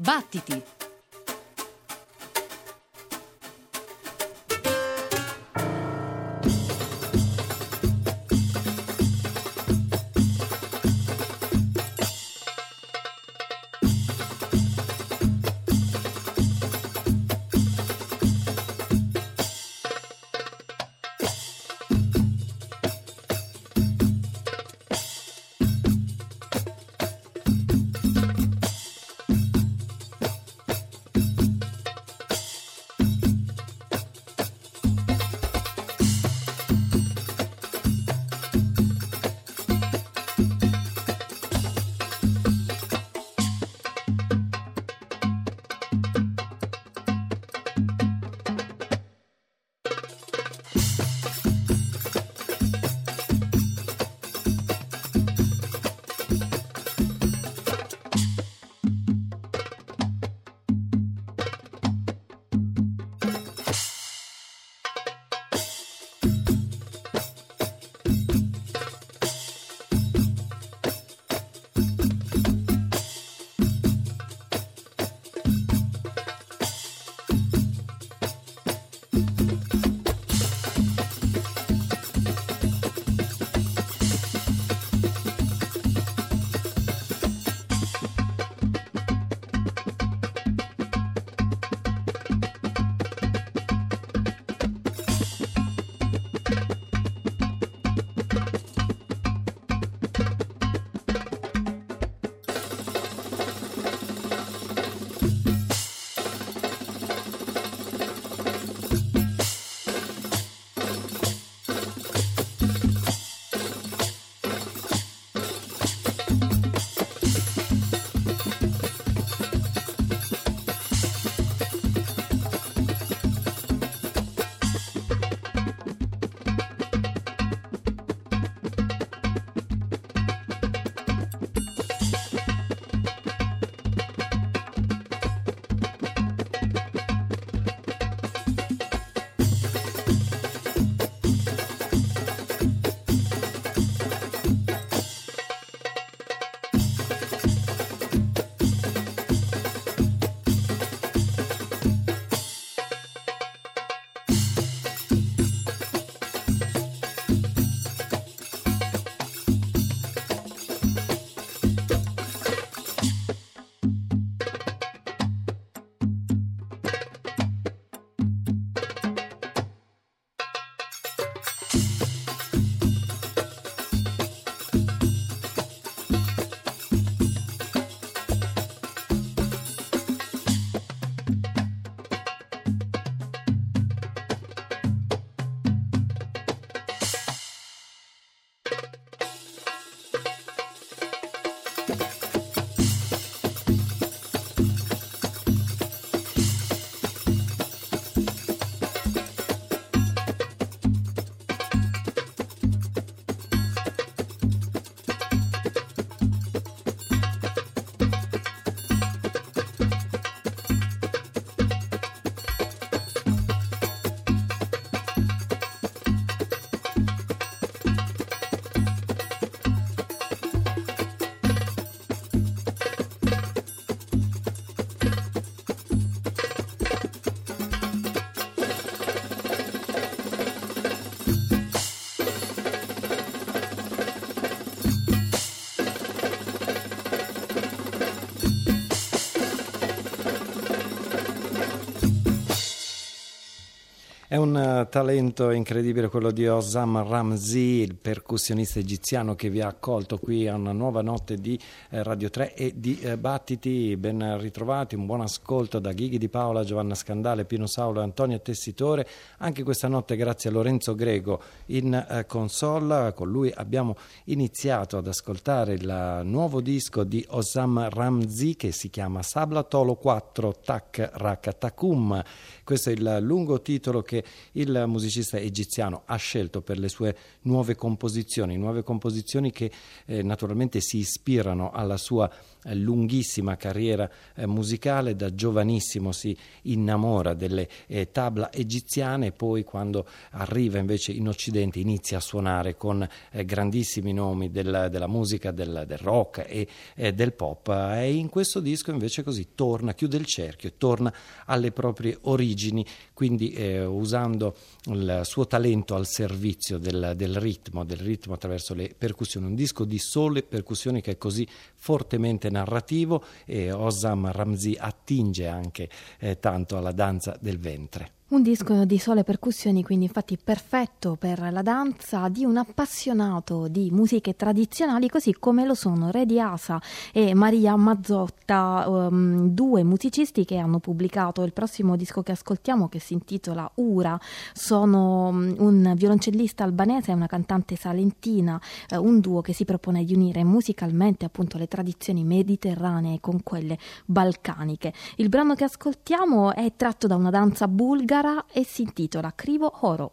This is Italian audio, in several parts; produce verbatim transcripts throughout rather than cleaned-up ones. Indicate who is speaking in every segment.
Speaker 1: Battiti!
Speaker 2: È un uh, talento incredibile quello di Hossam Ramzy, il percussionista egiziano che vi ha accolto qui a una nuova notte di eh, Radio tre e di eh, Battiti. Ben ritrovati, un buon ascolto da Ghighi Di Paola, Giovanna Scandale, Pino Saulo e Antonio Tessitore. Anche questa notte grazie a Lorenzo Grego in eh, console. Con lui abbiamo iniziato ad ascoltare il nuovo disco di Hossam Ramzy che si chiama Sablatolo quattro Tak Rak Takum. Questo è il lungo titolo che che il musicista egiziano ha scelto per le sue nuove composizioni, nuove composizioni che eh, naturalmente si ispirano alla sua eh, lunghissima carriera eh, musicale. Da giovanissimo si innamora delle eh, tabla egiziane, e poi quando arriva invece in Occidente inizia a suonare con eh, grandissimi nomi del, della musica, del, del rock e eh, del pop, e in questo disco invece così torna, chiude il cerchio, torna alle proprie origini, quindi eh, usando il suo talento al servizio del, del ritmo, del ritmo attraverso le percussioni, un disco di sole percussioni che è così fortemente narrativo, e Hossam Ramzy attinge anche eh, tanto alla danza del ventre.
Speaker 1: Un disco di sole percussioni, quindi infatti perfetto per la danza di un appassionato di musiche tradizionali, così come lo sono Redi Asa e Maria Mazzotta, um, due musicisti che hanno pubblicato il prossimo disco che ascoltiamo, che si intitola Ura. Sono um, un violoncellista albanese e una cantante salentina, uh, un duo che si propone di unire musicalmente appunto le tradizioni mediterranee con quelle balcaniche. Il brano che ascoltiamo è tratto da una danza bulgara e si intitola Krivo Horo.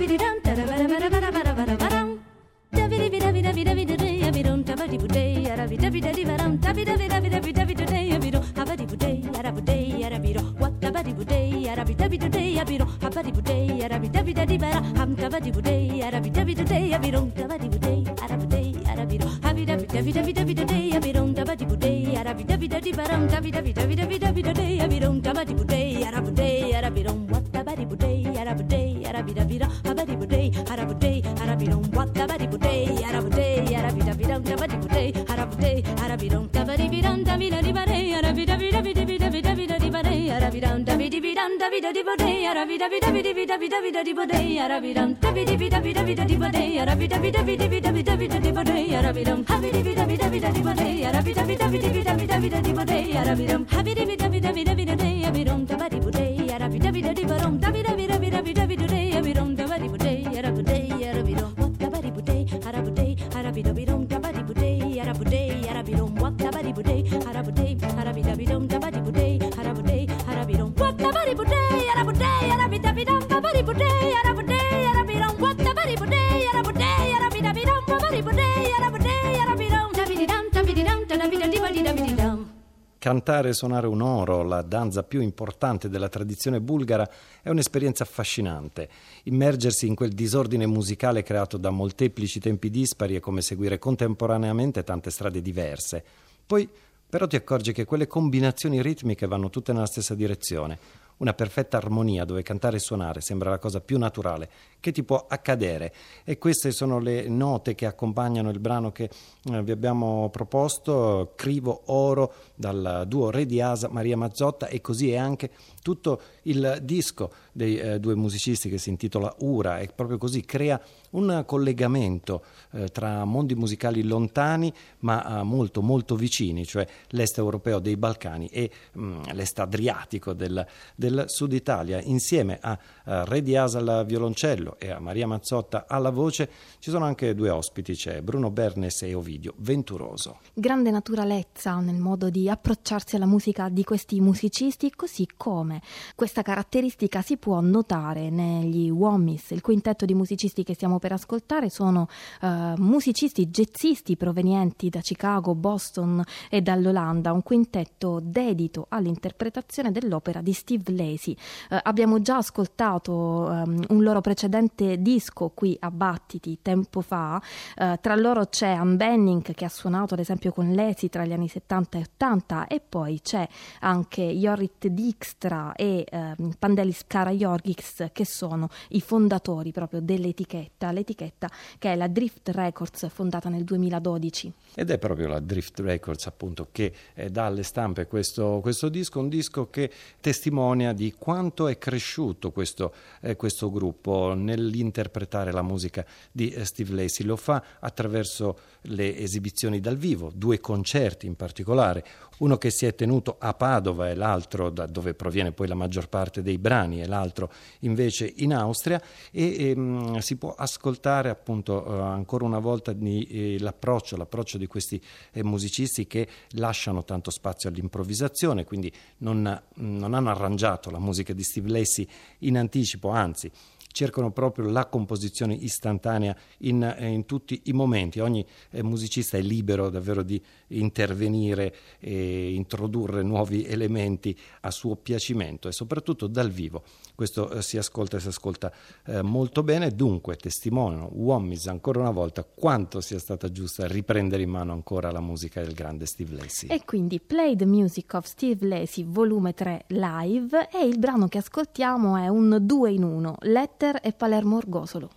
Speaker 2: Cantare e suonare un oro, la danza più importante della tradizione bulgara, è un'esperienza affascinante. Immergersi in quel disordine musicale creato da molteplici tempi dispari è come seguire contemporaneamente tante strade diverse. Poi però ti accorgi che quelle combinazioni ritmiche vanno tutte nella stessa direzione. Una perfetta armonia dove cantare e suonare sembra la cosa più naturale che ti può accadere, e queste sono le note che accompagnano il brano che eh, vi abbiamo proposto, Crivo Oro, dal duo Re di Asa, Maria Mazzotta, e così è anche tutto il disco dei eh, due musicisti che si intitola Ura, e proprio così crea un collegamento eh, tra mondi musicali lontani ma eh, molto molto vicini, cioè l'est europeo dei Balcani e mh, l'est adriatico del, del sud Italia. Insieme a uh, Re di Asa al violoncello e a Maria Mazzotta alla voce ci sono anche due ospiti, c'è Bruno Bernes e Ovidio Venturoso.
Speaker 1: Grande naturalezza nel modo di approcciarsi alla musica di questi musicisti, così come questa caratteristica si può notare negli Wommis. Il quintetto di musicisti che stiamo per ascoltare sono uh, musicisti jazzisti provenienti da Chicago, Boston e dall'Olanda, un quintetto dedito all'interpretazione dell'opera di Steve Lacy. Uh, abbiamo già ascoltato um, un loro precedente disco qui a Battiti tempo fa. Uh, tra loro c'è Ann Benning, che ha suonato ad esempio con Lacy tra gli anni settanta e ottanta, e poi c'è anche Jorrit Dijkstra e uh, Pandelis Karagiorgis, che sono i fondatori proprio dell'etichetta, l'etichetta che è la Drift Records, fondata nel duemiladodici.
Speaker 2: Ed è proprio la Drift Records appunto che eh, dà alle stampe questo, questo disco, un disco che testimonia di quanto è cresciuto questo, eh, questo gruppo nell'interpretare la musica di eh, Steve Lacy. Lo fa attraverso le esibizioni dal vivo, due concerti in particolare, uno che si è tenuto a Padova e l'altro da dove proviene poi la maggior parte dei brani, e l'altro invece in Austria, e ehm, si può ascoltare appunto eh, ancora una volta di, eh, l'approccio, l'approccio di questi eh, musicisti che lasciano tanto spazio all'improvvisazione, quindi non, non hanno arrangiato la musica di Steve Lacy in anticipo, anzi cercano proprio la composizione istantanea in, in tutti i momenti. Ogni eh, musicista è libero davvero di intervenire e introdurre nuovi elementi a suo piacimento, e soprattutto dal vivo questo eh, si ascolta e si ascolta eh, molto bene. Dunque testimoniano Wommis ancora una volta quanto sia stata giusta riprendere in mano ancora la musica del grande Steve Lacy.
Speaker 1: E quindi Play the Music of Steve Lacy volume tre live, e il brano che ascoltiamo è un due in uno, Letter e Palermo Orgosolo.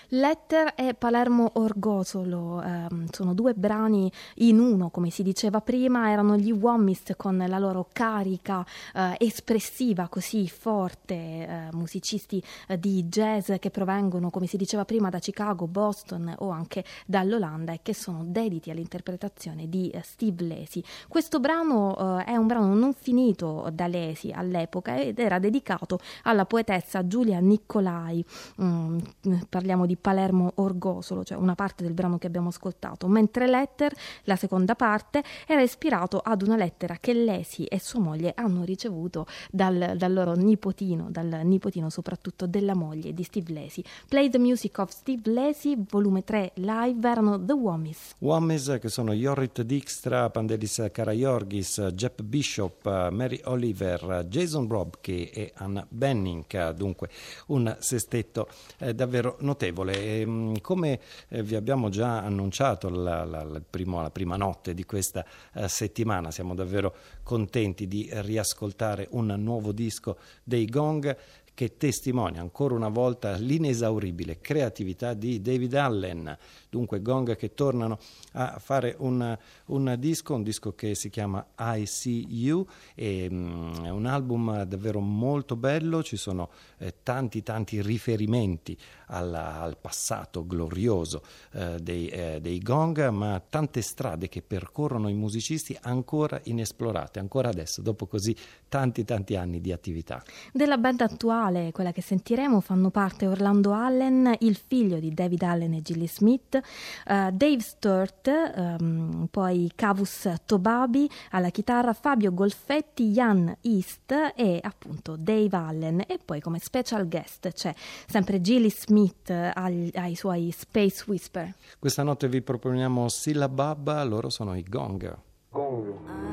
Speaker 1: Letter e Palermo Orgosolo eh, sono due brani in uno, come si diceva prima. Erano gli Wommis con la loro carica eh, espressiva così forte, eh, musicisti eh, di jazz che provengono, come si diceva prima, da Chicago, Boston o anche dall'Olanda e che sono dediti all'interpretazione di eh, Steve Lacy. Questo brano eh, è un brano non finito da Lacy all'epoca ed era dedicato alla poetessa Giulia Nicolai. Mm, parliamo di Palermo Orgosolo, cioè una parte del brano che abbiamo ascoltato, mentre Letter, la seconda parte, era ispirato ad una lettera che Lacy e sua moglie hanno ricevuto dal, dal loro nipotino, dal nipotino soprattutto della moglie di Steve Lacy. Play the Music of Steve Lacy, volume tre live, erano The Wommis.
Speaker 2: Wommis, che sono Jorrit Dijkstra, Pandelis Karagiorgis, Jep Bishop, Mary Oliver, Jason Robke e Anna Benning, dunque un sestetto eh, davvero notevole. E, come eh, vi abbiamo già annunciato la, la, la, primo, la prima notte di questa eh, settimana, siamo davvero contenti di riascoltare un nuovo disco dei Gong che testimonia ancora una volta l'inesauribile creatività di David Allen. Dunque Gong che tornano a fare un, un disco, un disco che si chiama I See You, e, um, è un album davvero molto bello, ci sono eh, tanti tanti riferimenti alla, al passato glorioso eh, dei, eh, dei Gong, ma tante strade che percorrono i musicisti ancora inesplorate, ancora adesso, dopo così tanti tanti anni di attività.
Speaker 1: Della band attuale, quella che sentiremo, fanno parte Orlando Allen, il figlio di David Allen e Gilly Smith, uh, Dave Sturt, um, poi Kavus Tobabi alla chitarra, Fabio Golfetti, Ian East e appunto Dave Allen, e poi come special guest c'è sempre Gilly Smith ai, ai suoi Space Whisper.
Speaker 2: Questa notte vi proponiamo Syllabub, loro sono i Gong.
Speaker 3: Gong.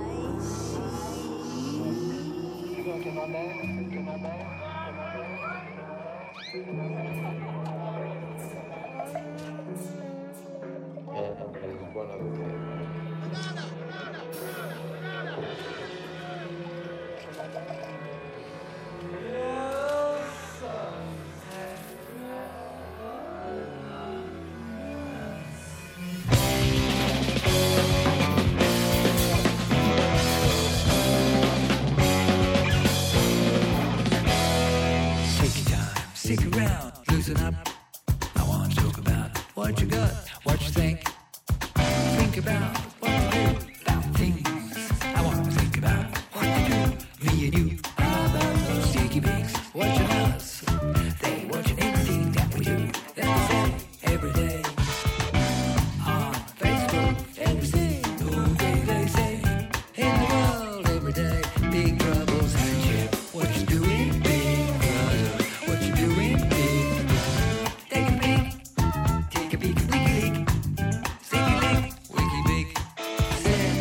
Speaker 4: Stick around, loosen up. I want to talk about what you got, what you think. Think about what you do, about things. I want to think about what you do, me and you. All about those sticky pigs, watching us. They watching everything that we do, that we say every day. On Facebook, every single day they say. In the world every day, big troubles and shit. What you doing, big brother? What you doing, big brother? Take a peek, take a peek, wiki leak, sticky leak, wiki big. Say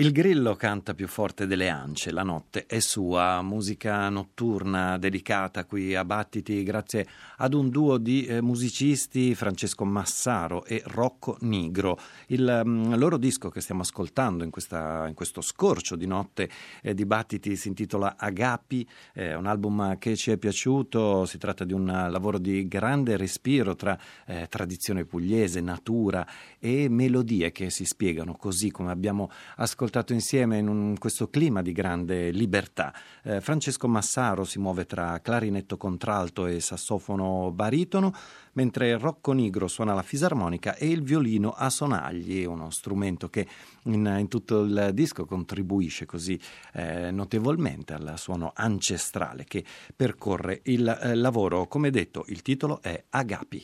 Speaker 2: Il grillo canta più forte delle ance, la notte è sua, musica notturna dedicata qui a Battiti grazie ad un duo di eh, musicisti, Francesco Massaro e Rocco Nigro. Il um, loro disco che stiamo ascoltando in, questa, in questo scorcio di notte eh, di Battiti si intitola Agapi, è un album che ci è piaciuto, si tratta di un lavoro di grande respiro tra eh, tradizione pugliese, natura e melodie che si spiegano così come abbiamo ascoltato insieme in un, questo clima di grande libertà. Eh, Francesco Massaro si muove tra clarinetto contralto e sassofono baritono, mentre Rocco Nigro suona la fisarmonica e il violino a sonagli, uno strumento che in, in tutto il disco contribuisce così eh, notevolmente al suono ancestrale che percorre il eh, lavoro. Come detto, il titolo è Agapi.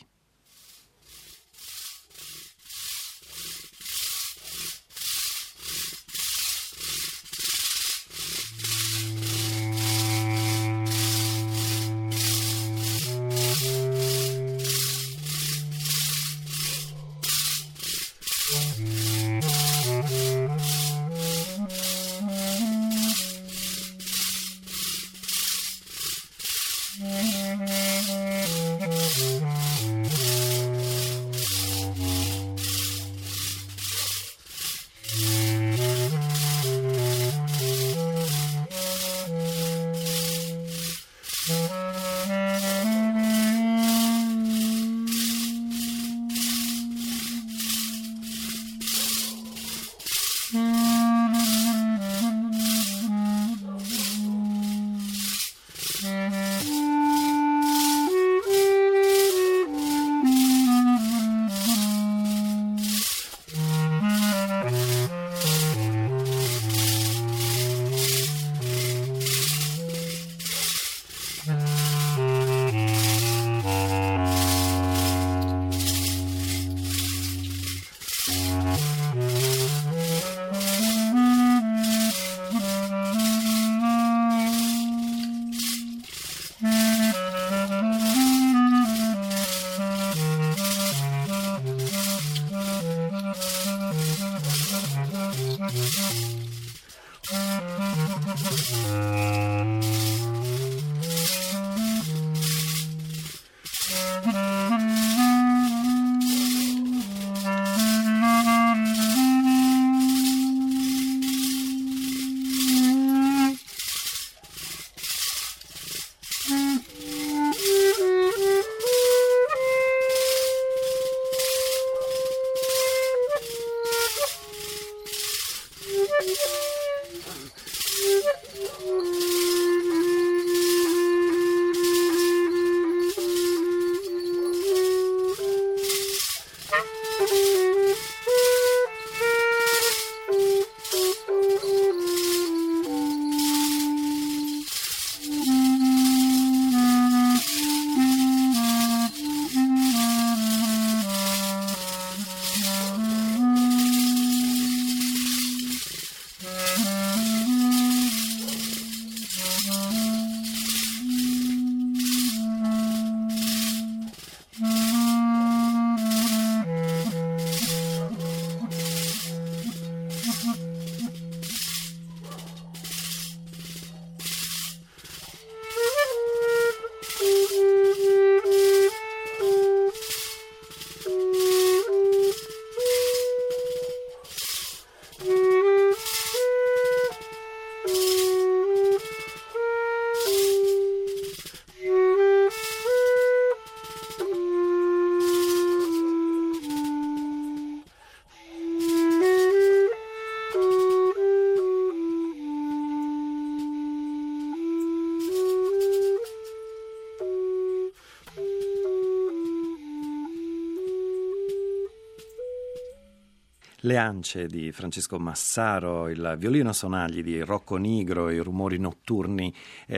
Speaker 2: Le ance di Francesco Massaro, il violino a sonagli di Rocco Nigro e i rumori notturni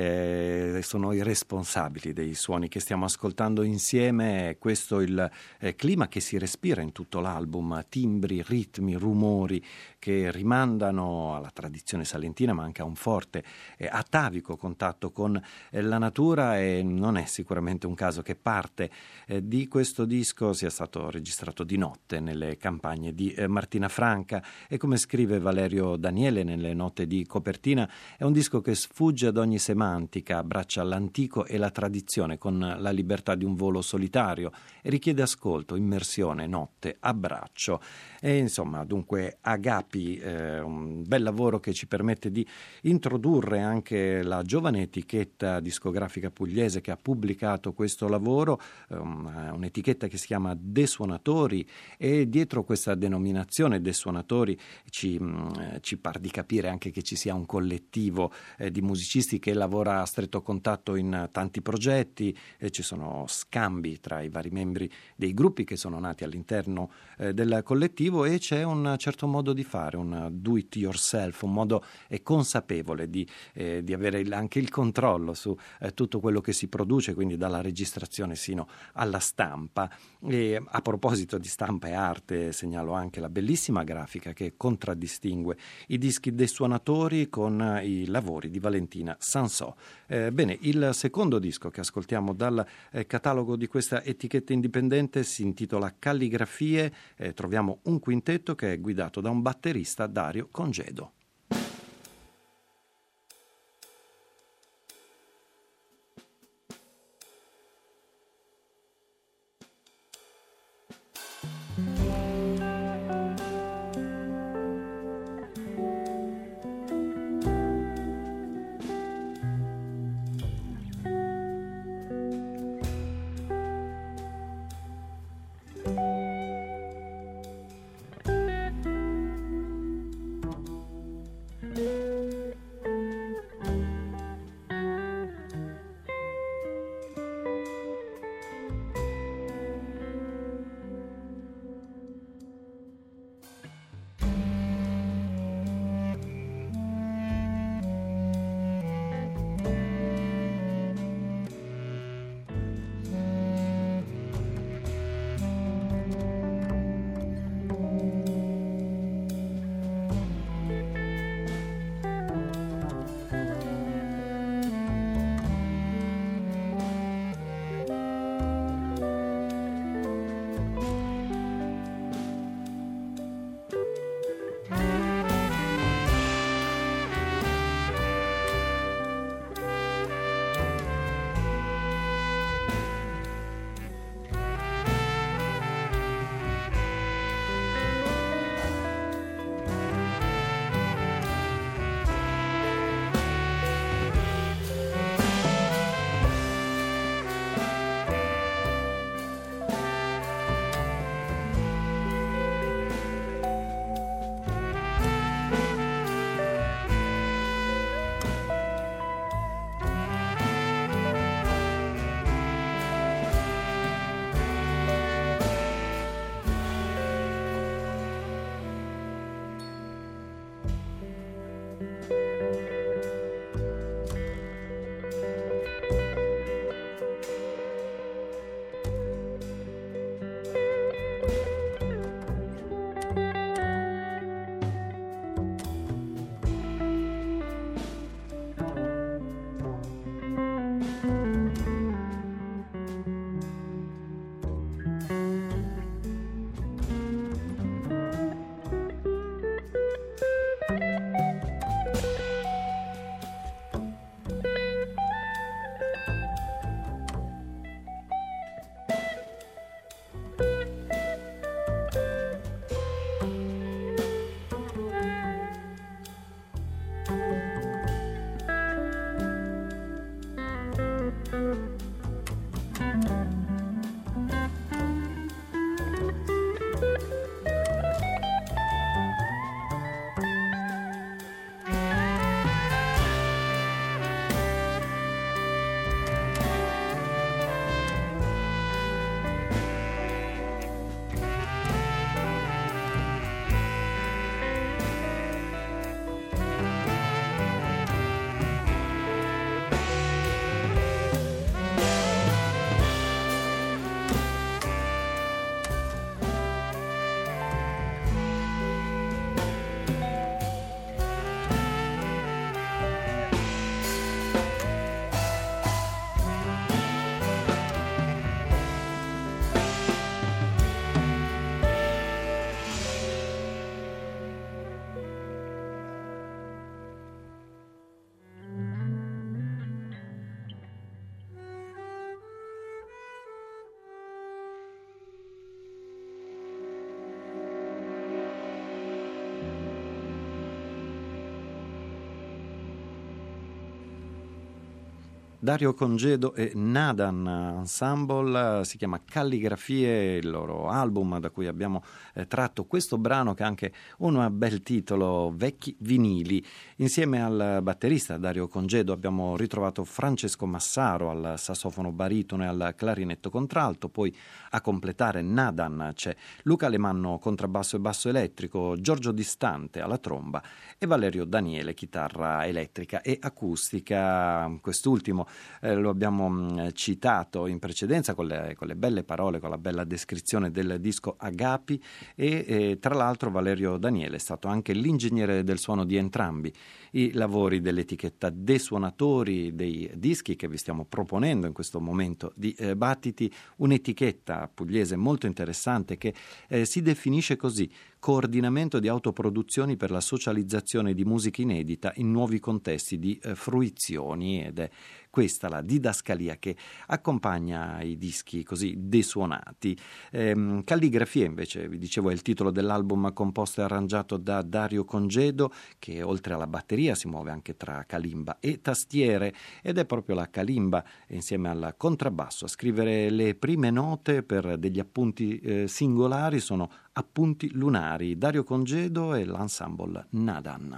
Speaker 2: eh, sono i responsabili dei suoni che stiamo ascoltando insieme. Questo è il eh, clima che si respira in tutto l'album, timbri, ritmi, rumori che rimandano alla tradizione salentina, ma anche a un forte eh, atavico contatto con eh, la natura, e non è sicuramente un caso che parte eh, di questo disco sia stato registrato di notte nelle campagne di eh, Martina Martina Franca, e come scrive Valerio Daniele nelle note di copertina è un disco che sfugge ad ogni semantica, abbraccia l'antico e la tradizione con la libertà di un volo solitario e richiede ascolto, immersione, notte, abbraccio. E insomma, dunque Agapi, eh, un bel lavoro che ci permette di introdurre anche la giovane etichetta discografica pugliese che ha pubblicato questo lavoro, um, un'etichetta che si chiama De Suonatori, e dietro questa denominazione De Suonatori ci, mh, ci par di capire anche che ci sia un collettivo eh, di musicisti che lavora a stretto contatto in tanti progetti, e ci sono scambi tra i vari membri dei gruppi che sono nati all'interno eh, del collettivo, e c'è un certo modo di fare, un do it yourself, un modo eh, consapevole di, eh, di avere il, anche il controllo su eh, tutto quello che si produce, quindi dalla registrazione sino alla stampa. E a proposito di stampa e arte, segnalo anche la bellissima grafica che contraddistingue i dischi dei suonatori con eh, i lavori di Valentina Sansò. Eh, bene, il secondo disco che ascoltiamo dal eh, catalogo di questa etichetta indipendente si intitola Calligrafie. Eh, troviamo un quintetto che è guidato da un batterista, Dario Congedo. Dario Congedo e Nadan Ensemble, si chiama Calligrafie, il loro album da cui abbiamo eh, tratto questo brano che ha anche un bel titolo, Vecchi vinili. Insieme al batterista Dario Congedo abbiamo ritrovato Francesco Massaro al sassofono baritono e al clarinetto contralto, poi a completare Nadan c'è Luca Alemanno contrabbasso e basso elettrico, Giorgio Distante alla tromba e Valerio Daniele chitarra elettrica e acustica. Quest'ultimo Eh, lo abbiamo mh, citato in precedenza con le, con le belle parole, con la bella descrizione del disco Agapi e eh, tra l'altro Valerio Daniele è stato anche l'ingegnere del suono di entrambi i lavori dell'etichetta De Suonatori dei dischi che vi stiamo proponendo in questo momento di eh, Battiti, un'etichetta pugliese molto interessante che eh, si definisce così: coordinamento di autoproduzioni per la socializzazione di musica inedita in nuovi contesti di eh, fruizioni, ed è questa la didascalia che accompagna i dischi così desuonati. Ehm, Calligrafie invece, vi dicevo, è il titolo dell'album composto e arrangiato da Dario Congedo, che oltre alla batteria si muove anche tra calimba e tastiere, ed è proprio la calimba insieme al contrabbasso a scrivere le prime note per degli appunti eh, singolari. Sono Appunti lunari, Dario Congedo e l'ensemble Nadan.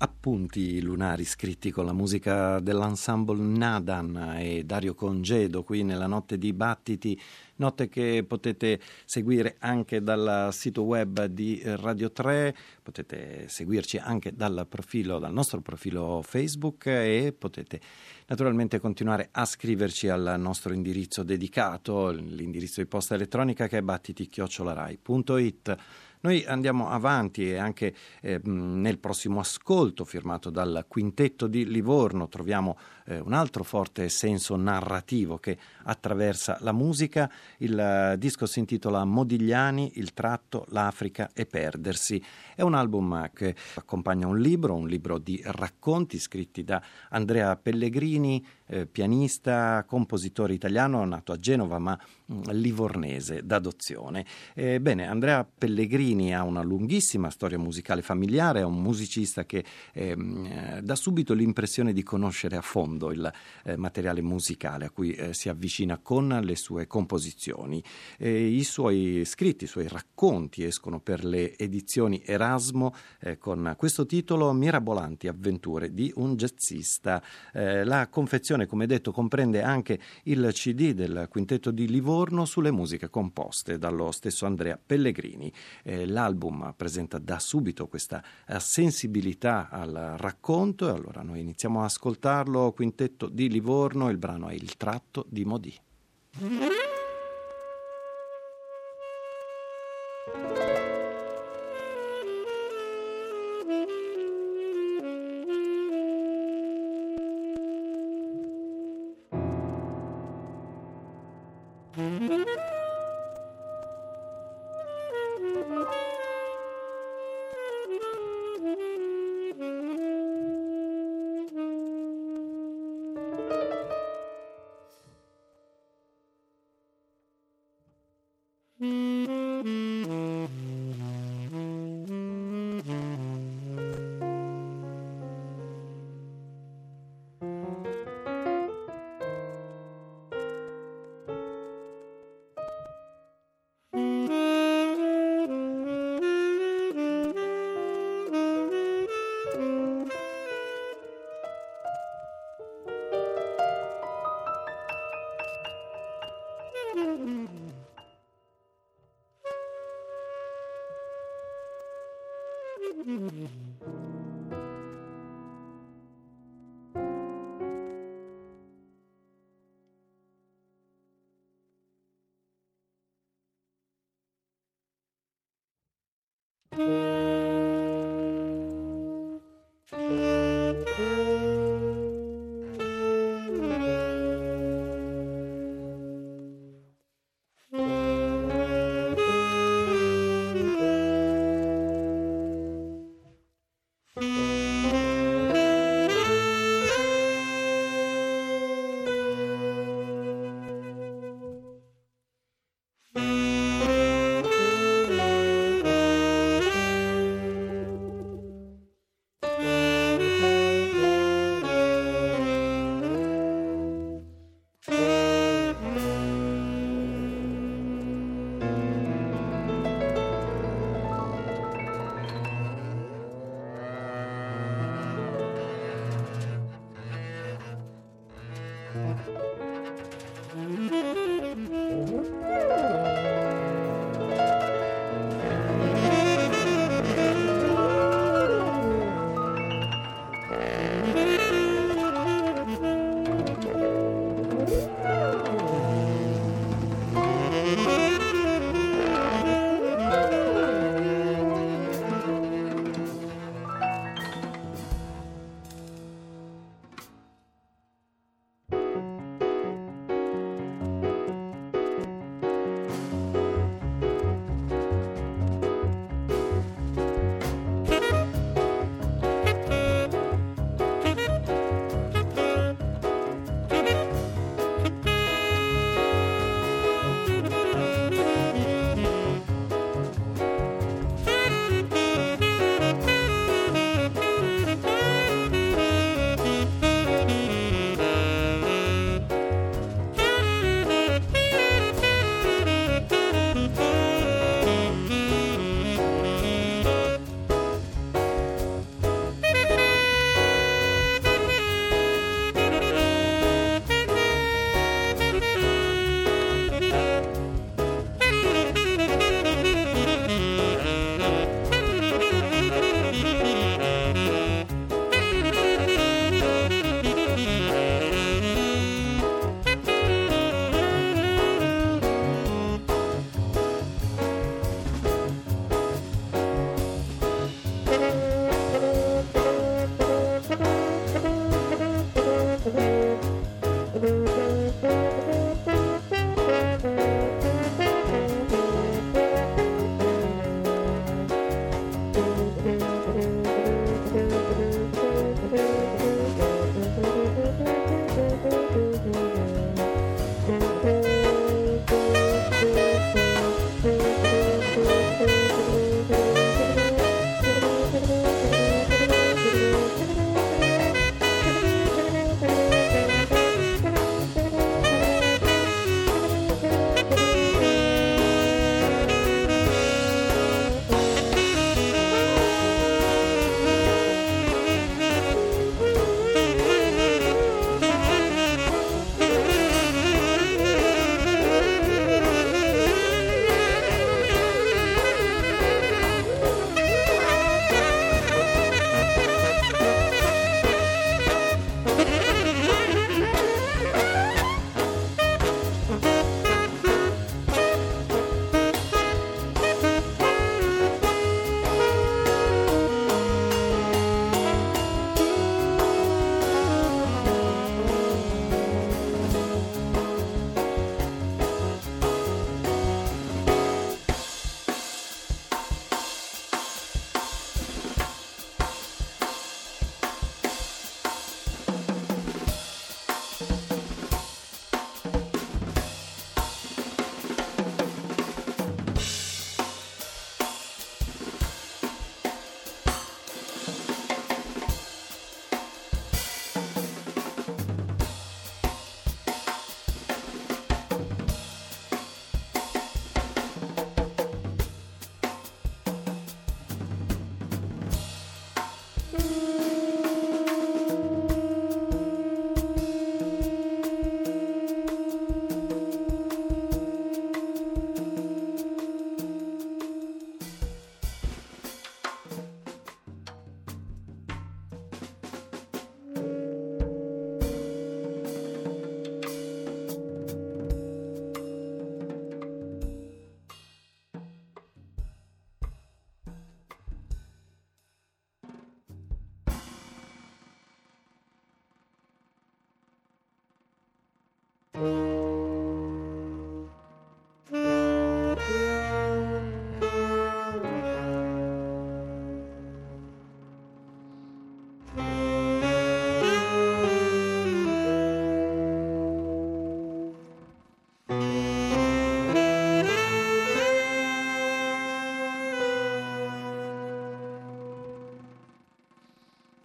Speaker 2: Appunti lunari scritti con la musica dell'ensemble Nadan e Dario Congedo qui nella notte di Battiti, notte che potete seguire anche dal sito web di Radio tre, potete seguirci anche dal profilo, dal nostro profilo Facebook, e potete naturalmente continuare a scriverci al nostro indirizzo dedicato, l'indirizzo di posta elettronica che è battiti chiocciola rai punto it. Noi andiamo avanti e anche eh, nel prossimo ascolto, firmato dal Quintetto di Livorno, troviamo eh, un altro forte senso narrativo che attraversa la musica. Il uh, disco si intitola Modigliani, il tratto, l'Africa e perdersi. È un album che accompagna un libro, un libro di racconti scritti da Andrea Pellegrini, eh, pianista, compositore italiano, nato a Genova ma mh, livornese d'adozione. Eh, bene, Andrea Pellegrini ha una lunghissima storia musicale familiare, è un musicista che ehm, dà subito l'impressione di conoscere a fondo il eh, materiale musicale a cui eh, si avvicina con le sue composizioni. E i suoi scritti, i suoi racconti escono per le edizioni Erasmo eh, con questo titolo: Mirabolanti avventure di un jazzista. Eh, la confezione, come detto, comprende anche il C D del Quintetto di Livorno sulle musiche composte dallo stesso Andrea Pellegrini. Eh, L'album presenta da subito questa uh, sensibilità al racconto, e allora noi iniziamo a ascoltarlo. Quintetto di Livorno, il brano è Il tratto di Modì.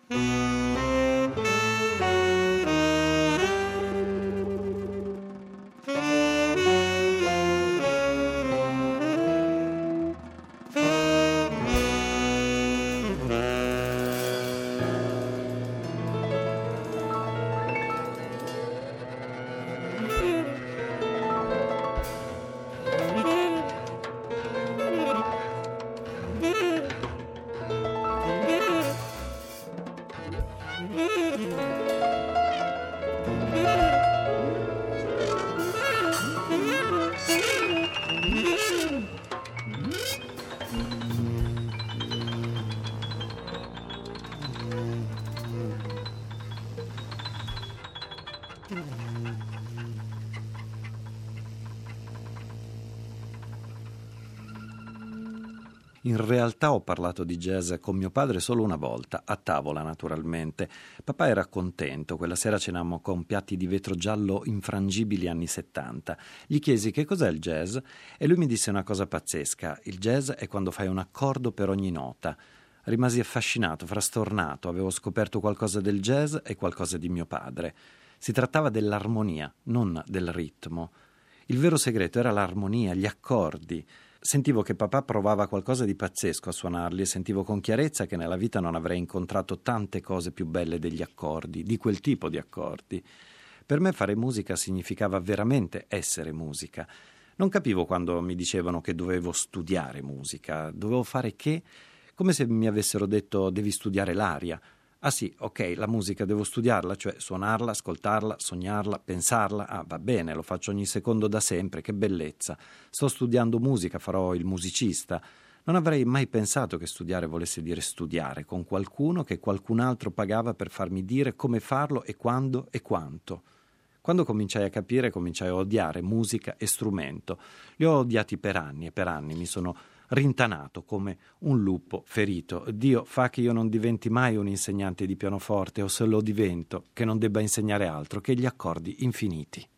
Speaker 2: In realtà ho parlato di jazz con mio padre solo una volta, a tavola naturalmente. Papà era contento, quella sera cenammo con piatti di vetro giallo infrangibili anni settanta. Gli chiesi che cos'è il jazz e lui mi disse una cosa pazzesca: il jazz è quando fai un accordo per ogni nota. Rimasi affascinato, frastornato, avevo scoperto qualcosa del jazz e qualcosa di mio padre. Si trattava dell'armonia, non del ritmo. Il vero segreto era l'armonia, gli accordi. Sentivo che papà provava qualcosa di pazzesco a suonarli e sentivo con chiarezza che nella vita non avrei incontrato tante cose più belle degli accordi, di quel tipo di accordi. Per me fare musica significava veramente essere musica. Non capivo quando mi dicevano che dovevo studiare musica. Dovevo fare che? Come se mi avessero detto devi studiare l'aria. Ah sì, ok, la musica devo studiarla, cioè suonarla, ascoltarla, sognarla, pensarla. Ah, va bene, lo faccio ogni secondo da sempre, che bellezza. Sto studiando musica, farò il musicista. Non avrei mai pensato che studiare volesse dire studiare con qualcuno che qualcun altro pagava per farmi dire come farlo e quando e quanto. Quando cominciai a capire, cominciai a odiare musica e strumento. Li ho odiati per anni e per anni, mi sono rintanato come un lupo ferito. Dio fa che io non diventi mai un insegnante di pianoforte, o se lo divento, che non debba insegnare altro che gli accordi infiniti.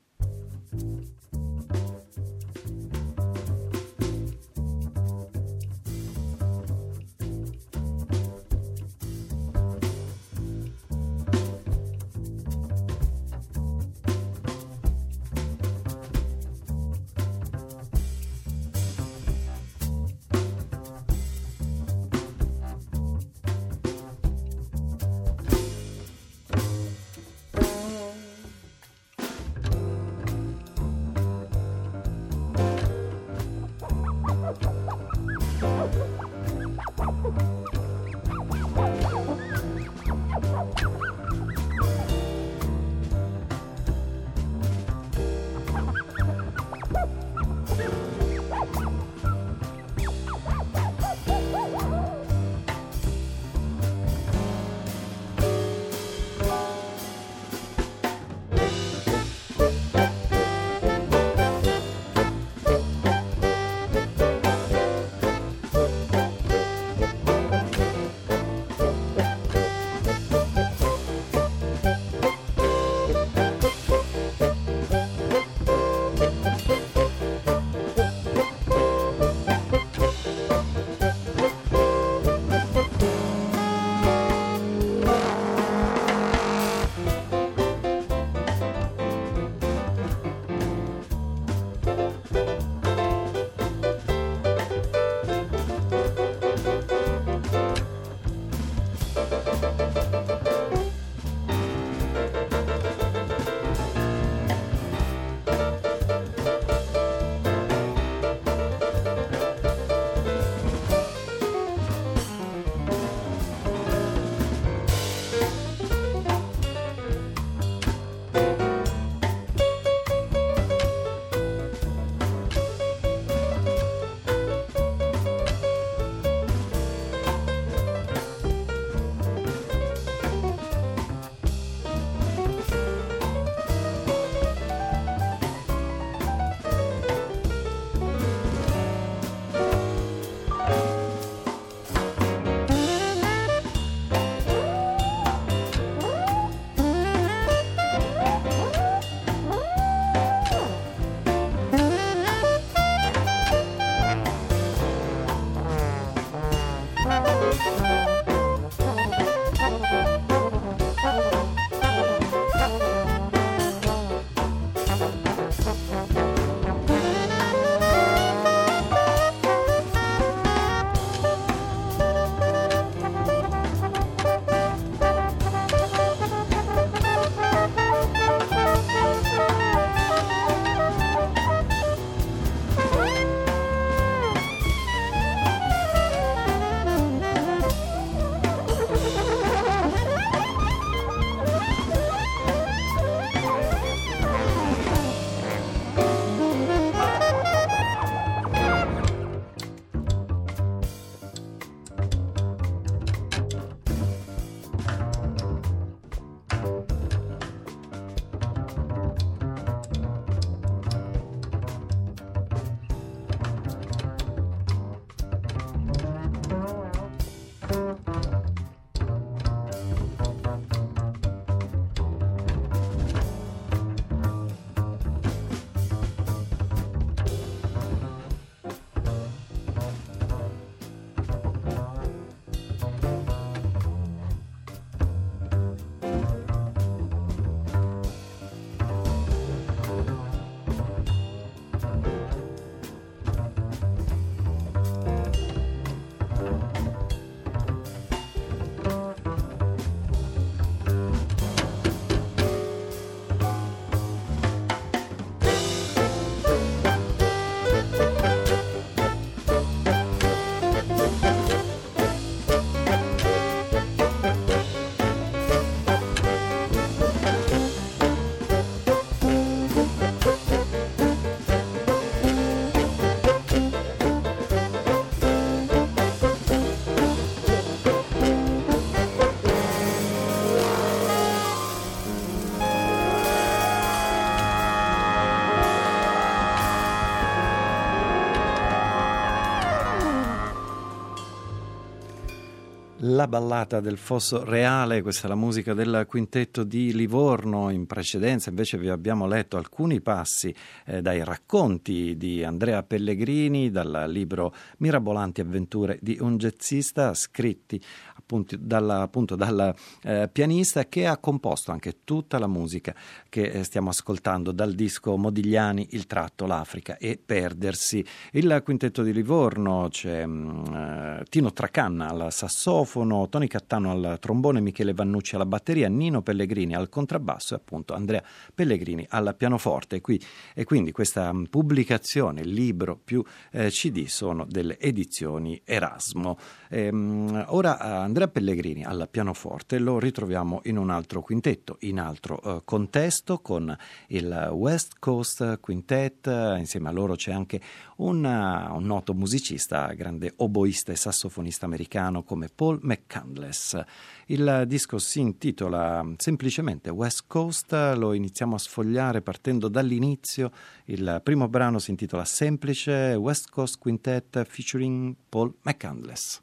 Speaker 2: La ballata del Fosso Reale, questa è la musica del quintetto di Livorno. In precedenza invece vi abbiamo letto alcuni passi eh, dai racconti di Andrea Pellegrini, dal libro Mirabolanti avventure di un jazzista, scritti appunto dalla, appunto dal eh, pianista, che ha composto anche tutta la musica che eh, stiamo ascoltando dal disco Modigliani, Il tratto, l'Africa e Perdersi. Il quintetto di Livorno c'è mh, Tino Tracanna al sassofono, Tony Cattano al trombone, Michele Vannucci alla batteria, Nino Pellegrini al contrabbasso e appunto Andrea Pellegrini al pianoforte. E, qui, e quindi questa pubblicazione, il libro più eh, C D, sono delle edizioni Erasmo. Ehm, ora Andrea Pellegrini al pianoforte lo ritroviamo in un altro quintetto, in altro eh, contesto, con il West Coast Quintet. Insieme a loro c'è anche un, un noto musicista, grande oboista e sassofonista americano come Paul McCandless. Il disco si intitola semplicemente West Coast, lo iniziamo a sfogliare partendo dall'inizio. Il primo brano si intitola Semplice, West Coast Quintet featuring Paul McCandless.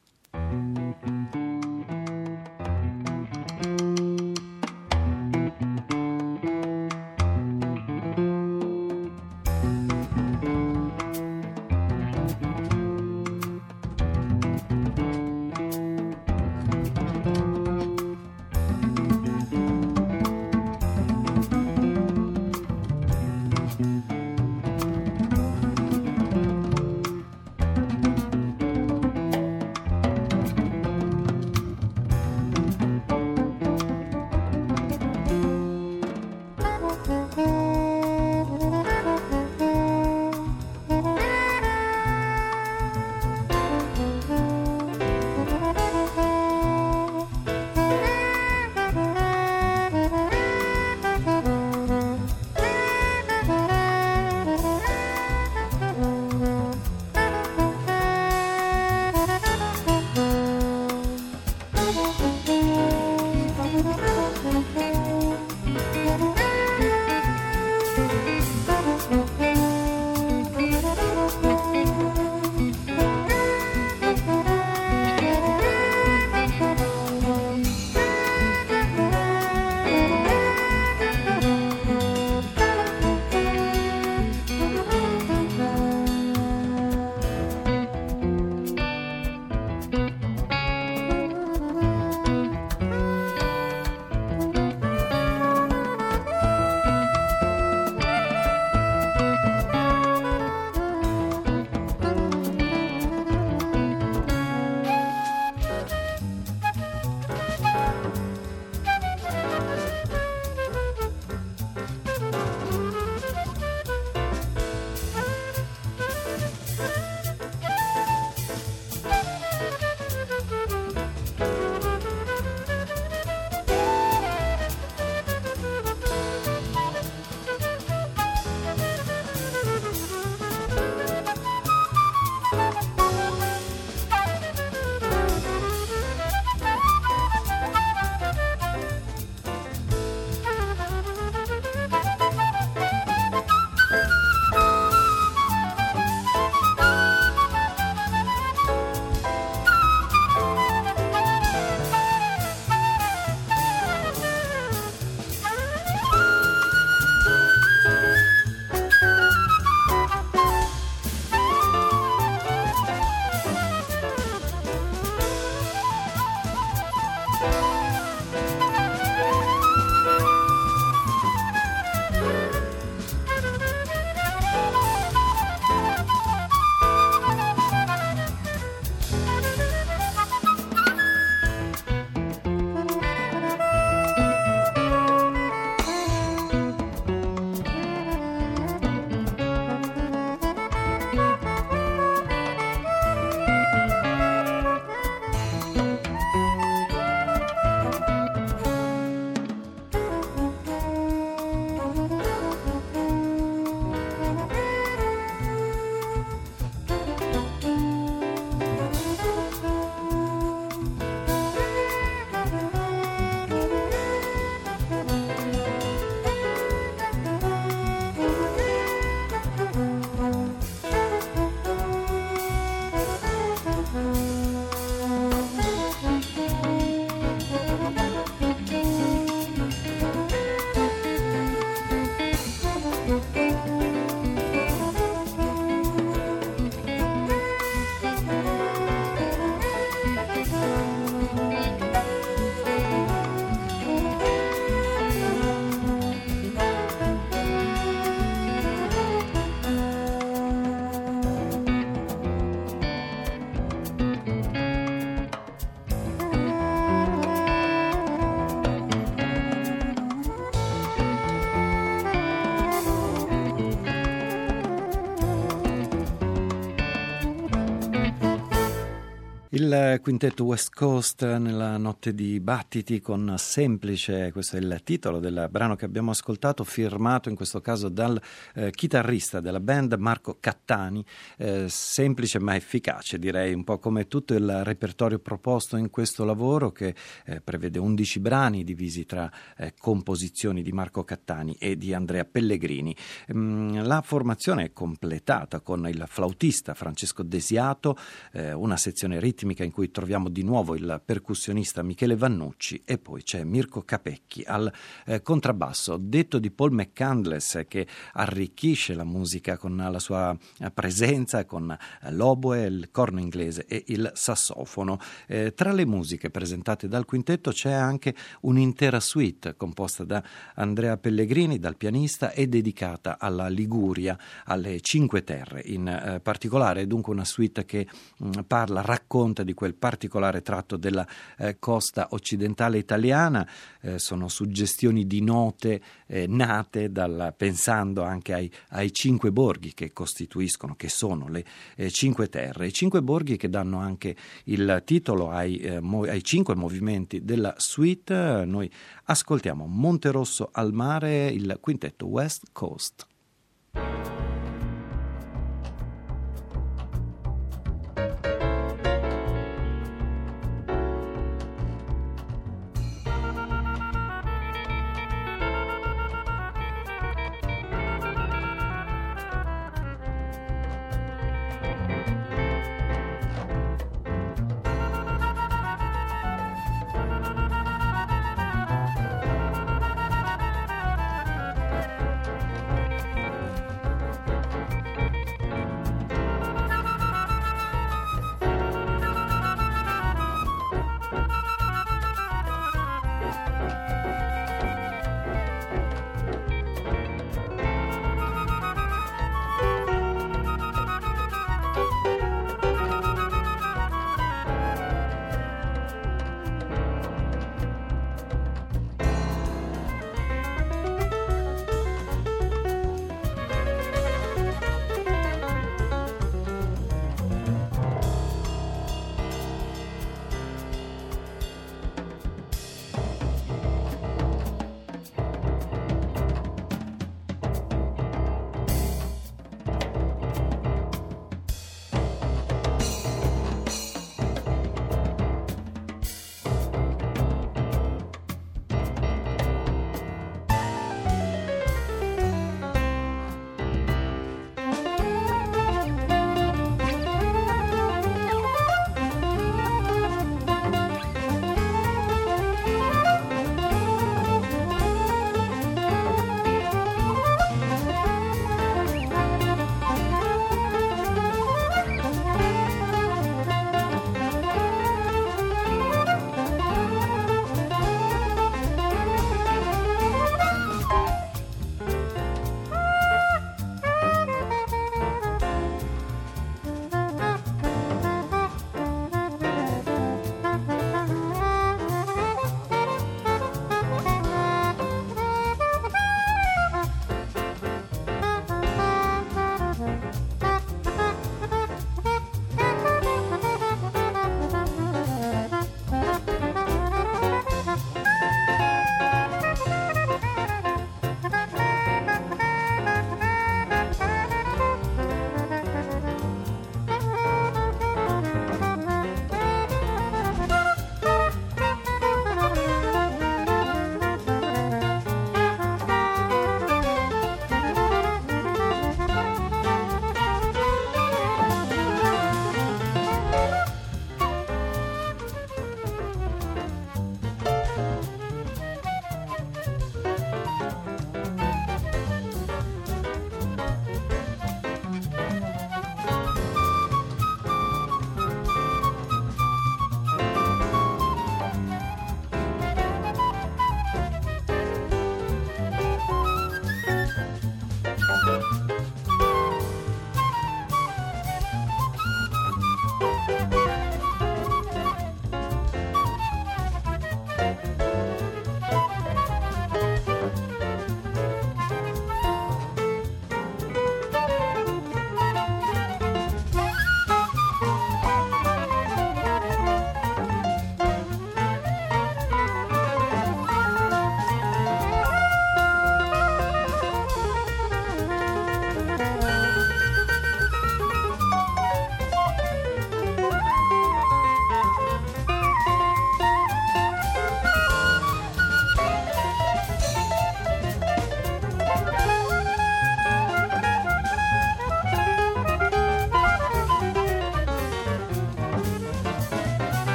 Speaker 2: Il quintetto West Coast nella notte di battiti con Semplice, questo è il titolo del brano che abbiamo ascoltato, firmato in questo caso dal eh, chitarrista della band Marco Cattani, eh, semplice ma efficace, direi, un po' come tutto il repertorio proposto in questo lavoro che eh, prevede undici brani divisi tra eh, composizioni di Marco Cattani e di Andrea Pellegrini. Mm, la formazione è completata con il flautista Francesco Desiato, eh, una sezione ritmica in cui troviamo di nuovo il percussionista Michele Vannucci e poi c'è Mirko Capecchi al eh, contrabbasso, detto di Paul McCandless, che arricchisce la musica con la sua eh, presenza, con eh, l'oboe, il corno inglese e il sassofono. Eh, tra le musiche presentate dal quintetto c'è anche un'intera suite composta da Andrea Pellegrini, dal pianista, e dedicata alla Liguria, alle Cinque Terre in eh, particolare, dunque una suite che mh, parla, racconta di quel particolare tratto della eh, costa occidentale italiana. Eh, sono suggestioni di note eh, nate dal, pensando anche ai, ai cinque borghi che costituiscono, che sono le eh, Cinque Terre, i cinque borghi che danno anche il titolo ai, eh, mo, ai cinque movimenti della suite. Noi ascoltiamo Monterosso al mare, il quintetto West Coast.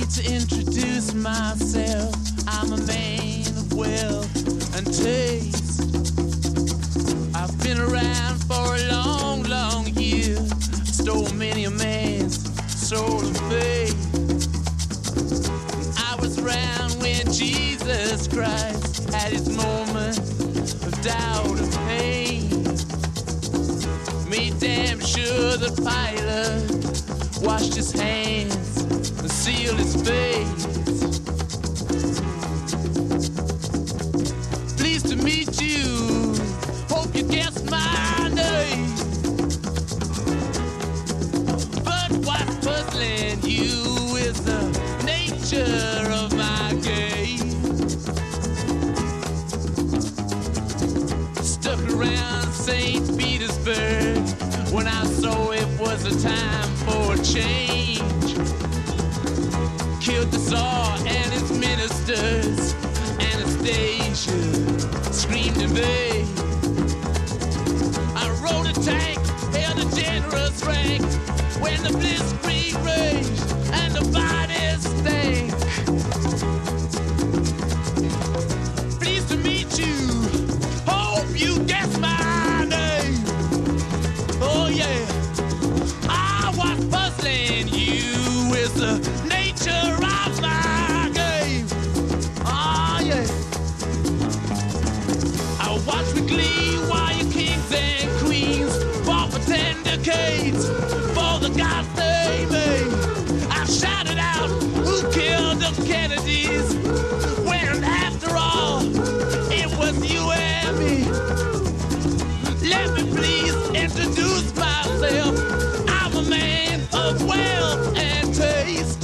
Speaker 3: need to introduce myself. I'm a man of wealth and taste. I've been around for a long, long year. Stole many a man's soul and faith. I was around when Jesus Christ had his moment of doubt and pain. Made damn sure the Pilate washed his hands and sealed his face. Pleased to meet you, hope you guessed my name. But what's puzzling you is the nature of my game. Stuck around Saint Petersburg when I saw it was a time for a change. Killed the Tsar and his ministers. Anastasia screamed in vain. I rode a tank, held a generous rank when the blitzkrieg raged and the bodies stank. Pleased to meet you, hope you guess my name. Oh yeah, I was puzzling you with the nature of my game. Oh yeah, I watch with glee while your kings and queens fought for ten decades for the gods they made. I shouted out, who killed the Kennedys? When after all, it was you and me. Let me please introduce myself. I'm a man of wealth and taste.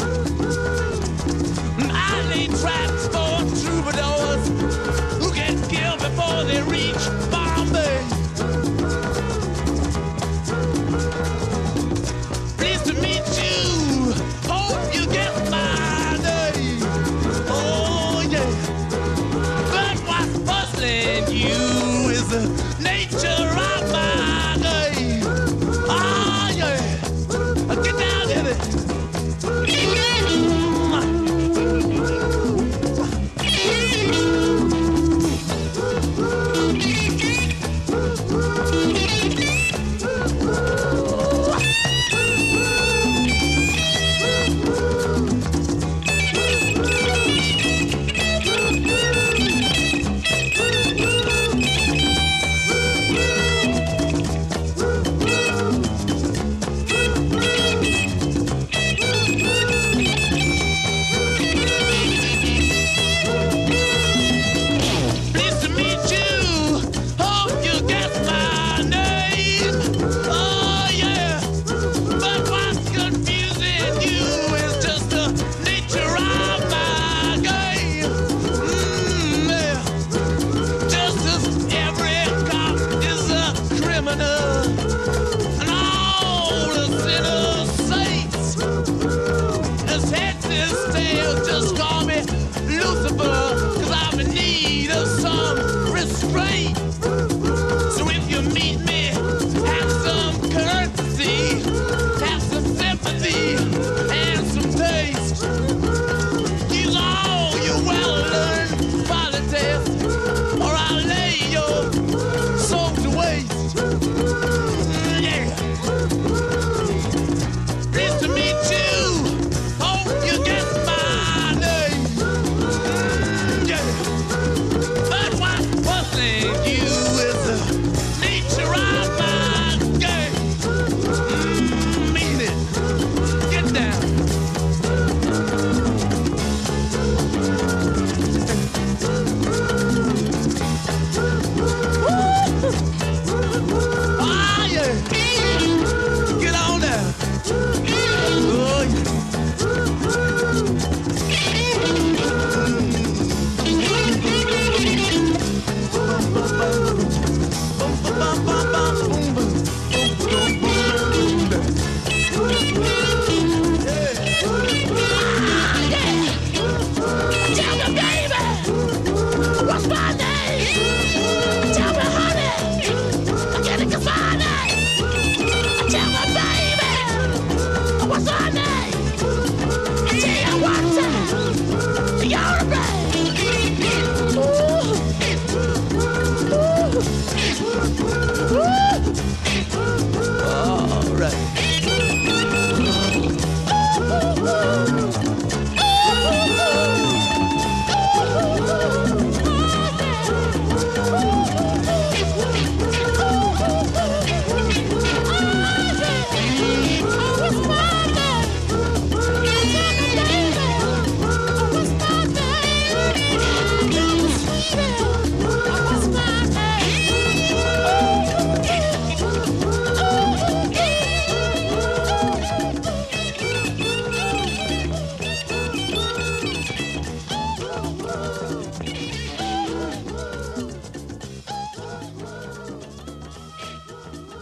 Speaker 3: I lay traps for troubadours who get killed before they reach Bombay. Pleased to meet you, hope you get my name. Oh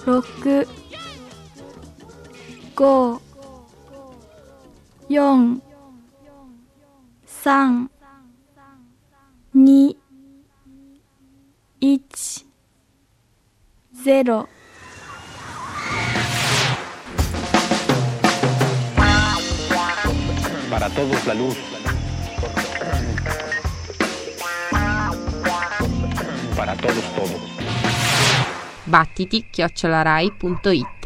Speaker 5: ろく、ご、よん、さん、に、いち、ゼロ。
Speaker 6: Para todos la luz. Para todos todo.
Speaker 7: battiti chiocciola rai punto it